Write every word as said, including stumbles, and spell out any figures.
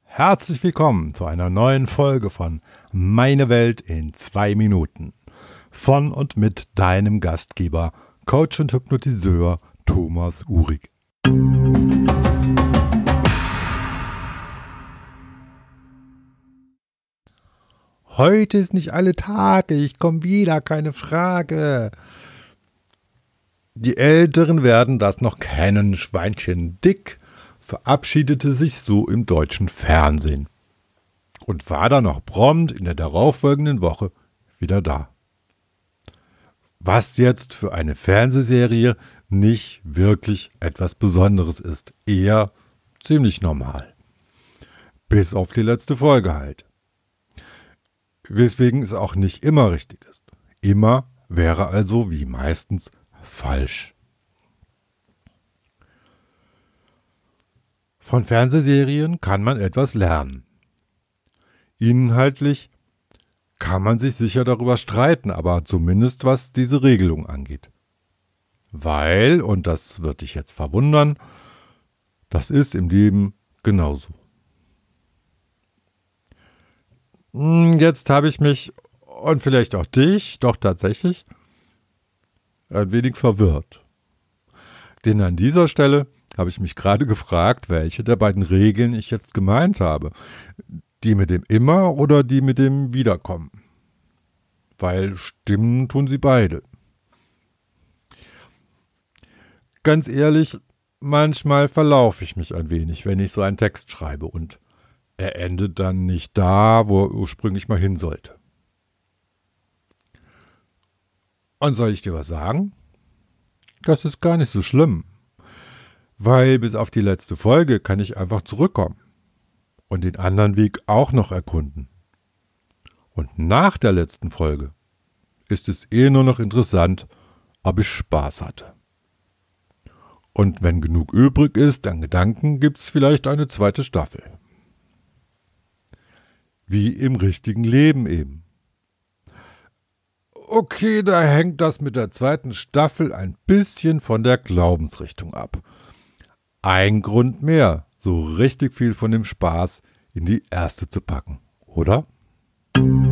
Herzlich willkommen zu einer neuen Folge von Meine Welt in zwei Minuten. Von und mit deinem Gastgeber, Coach und Hypnotiseur Thomas Uhrig. Heute ist nicht alle Tage, ich komme wieder, keine Frage. Die Älteren werden das noch kennen, Schweinchen Dick verabschiedete sich so im deutschen Fernsehen und war dann noch prompt in der darauffolgenden Woche wieder da. Was jetzt für eine Fernsehserie nicht wirklich etwas Besonderes ist, eher ziemlich normal. Bis auf die letzte Folge halt. Weswegen es auch nicht immer richtig ist. Immer wäre also wie meistens falsch. Von Fernsehserien kann man etwas lernen. Inhaltlich kann man sich sicher darüber streiten, aber zumindest was diese Regelung angeht. Weil, und das wird dich jetzt verwundern, das ist im Leben genauso. Jetzt habe ich mich, und vielleicht auch dich, doch tatsächlich, ein wenig verwirrt. Denn an dieser Stelle habe ich mich gerade gefragt, welche der beiden Regeln ich jetzt gemeint habe. Die mit dem Immer oder die mit dem Wiederkommen. Weil stimmen tun sie beide. Ganz ehrlich, manchmal verlaufe ich mich ein wenig, wenn ich so einen Text schreibe und er endet dann nicht da, wo er ursprünglich mal hin sollte. Und soll ich dir was sagen? Das ist gar nicht so schlimm. Weil bis auf die letzte Folge kann ich einfach zurückkommen und den anderen Weg auch noch erkunden. Und nach der letzten Folge ist es eh nur noch interessant, ob ich Spaß hatte. Und wenn genug übrig ist an Gedanken, gibt es vielleicht eine zweite Staffel. Wie im richtigen Leben eben. Okay, da hängt das mit der zweiten Staffel ein bisschen von der Glaubensrichtung ab. Ein Grund mehr, so richtig viel von dem Spaß in die erste zu packen, oder?